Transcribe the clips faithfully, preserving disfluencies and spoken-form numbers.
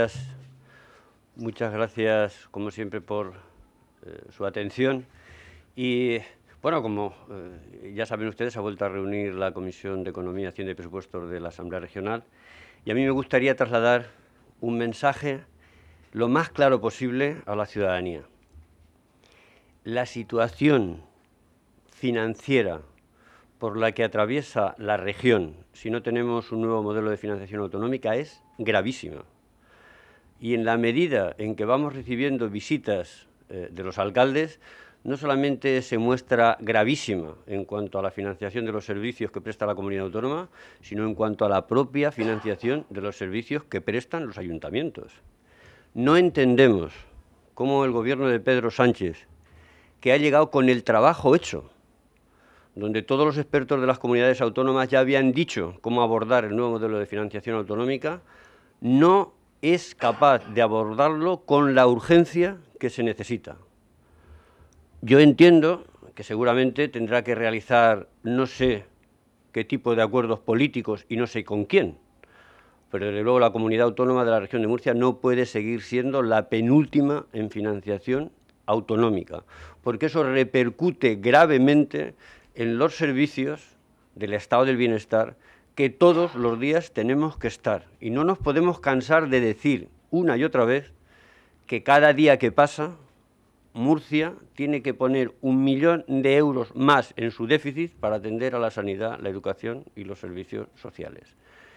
Muchas gracias, como siempre, por eh, su atención. Y, bueno, como eh, ya saben ustedes, ha vuelto a reunir la Comisión de Economía, Hacienda y Presupuestos de la Asamblea Regional. Y a mí me gustaría trasladar un mensaje lo más claro posible a la ciudadanía. La situación financiera por la que atraviesa la región, si no tenemos un nuevo modelo de financiación autonómica, es gravísima. Y en la medida en que vamos recibiendo visitas eh, de los alcaldes, no solamente se muestra gravísima en cuanto a la financiación de los servicios que presta la comunidad autónoma, sino en cuanto a la propia financiación de los servicios que prestan los ayuntamientos. No entendemos cómo el gobierno de Pedro Sánchez, que ha llegado con el trabajo hecho, donde todos los expertos de las comunidades autónomas ya habían dicho cómo abordar el nuevo modelo de financiación autonómica, no es capaz de abordarlo con la urgencia que se necesita. Yo entiendo que seguramente tendrá que realizar no sé qué tipo de acuerdos políticos y no sé con quién, pero desde luego la comunidad autónoma de la región de Murcia no puede seguir siendo la penúltima en financiación autonómica, porque eso repercute gravemente en los servicios del estado del bienestar que todos los días tenemos que estar. Y no nos podemos cansar de decir una y otra vez que cada día que pasa Murcia tiene que poner un millón de euros más en su déficit para atender a la sanidad, la educación y los servicios sociales.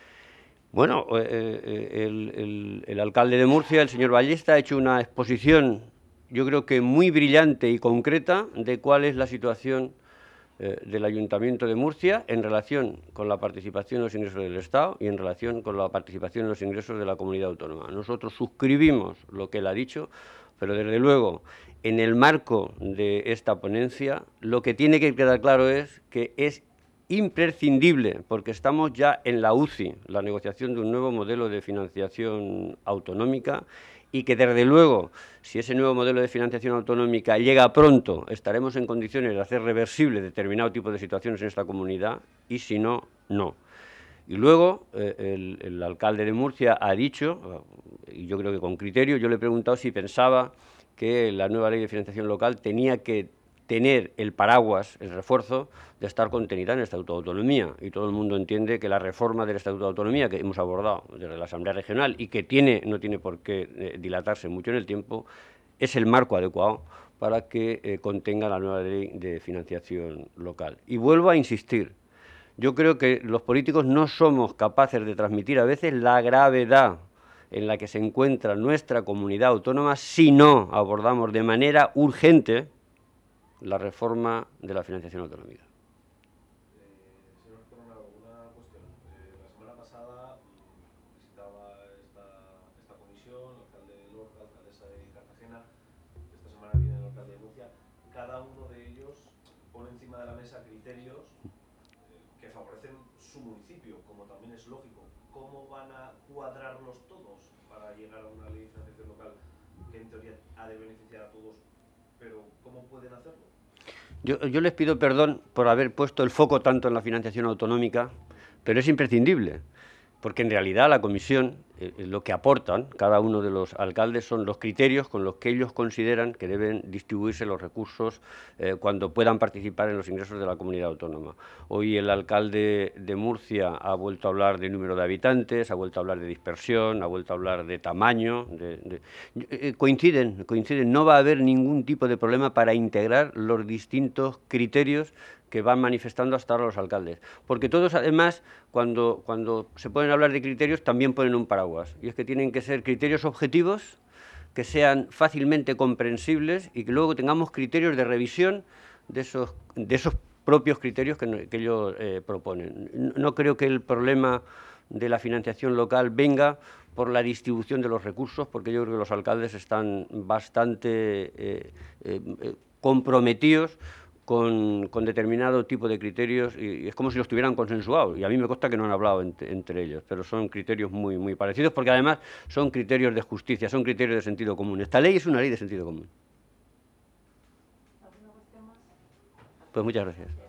Bueno, eh, el, el, el alcalde de Murcia, el señor Ballesta, ha hecho una exposición, yo creo que muy brillante y concreta, de cuál es la situación eh, del Ayuntamiento de Murcia en relación con la participación en los ingresos del Estado y en relación con la participación en los ingresos de la comunidad autónoma. Nosotros suscribimos lo que él ha dicho, pero desde luego, en el marco de esta ponencia, lo que tiene que quedar claro es que es imprescindible, porque estamos ya en la U C I, la negociación de un nuevo modelo de financiación autonómica, y que desde luego, si ese nuevo modelo de financiación autonómica llega pronto, estaremos en condiciones de hacer reversible determinado tipo de situaciones en esta comunidad, y si no, no. Y luego, eh, el, el alcalde de Murcia ha dicho, y yo creo que con criterio, yo le he preguntado si pensaba que la nueva ley de financiación local tenía que tener el paraguas, el refuerzo, de estar contenida en el Estatuto de Autonomía. Y todo el mundo entiende que la reforma del Estatuto de Autonomía, que hemos abordado desde la Asamblea Regional y que tiene, no tiene por qué eh, dilatarse mucho en el tiempo, es el marco adecuado para que eh, contenga la nueva ley de financiación local. Y vuelvo a insistir, yo creo que los políticos no somos capaces de transmitir a veces la gravedad en la que se encuentra nuestra comunidad autónoma si no abordamos de manera urgente la reforma de la financiación autonómica. Eh, señor Coronado, una cuestión. Eh, la semana pasada mmm, visitaba esta, esta comisión, el alcalde de Lorca, la alcaldesa de Cartagena, esta semana viene el alcalde de Murcia. Cada uno de ellos pone encima de la mesa criterios eh, que favorecen su municipio, como también es lógico. ¿Cómo van a cuadrarlos todos para llegar a una ley de financiación local que en teoría ha de beneficiar a todos, pero cómo pueden hacerlo? Yo, yo les pido perdón por haber puesto el foco tanto en la financiación autonómica, pero es imprescindible, porque en realidad la comisión, eh, lo que aportan cada uno de los alcaldes son los criterios con los que ellos consideran que deben distribuirse los recursos eh, cuando puedan participar en los ingresos de la comunidad autónoma. Hoy el alcalde de Murcia ha vuelto a hablar de número de habitantes, ha vuelto a hablar de dispersión, ha vuelto a hablar de tamaño. De, de, eh, coinciden, coinciden, no va a haber ningún tipo de problema para integrar los distintos criterios que van manifestando hasta ahora los alcaldes. Porque todos, además, cuando, cuando se pueden hablar de criterios, también ponen un paraguas. Y es que tienen que ser criterios objetivos, que sean fácilmente comprensibles y que luego tengamos criterios de revisión de esos, de esos propios criterios que, que ellos eh, proponen. No creo que el problema de la financiación local venga por la distribución de los recursos, porque yo creo que los alcaldes están bastante eh, eh, comprometidos Con, con determinado tipo de criterios y, y es como si los tuvieran consensuados y a mí me consta que no han hablado entre, entre ellos, pero son criterios muy, muy parecidos porque además son criterios de justicia, son criterios de sentido común. Esta ley es una ley de sentido común. ¿Alguna cuestión más? Pues muchas gracias.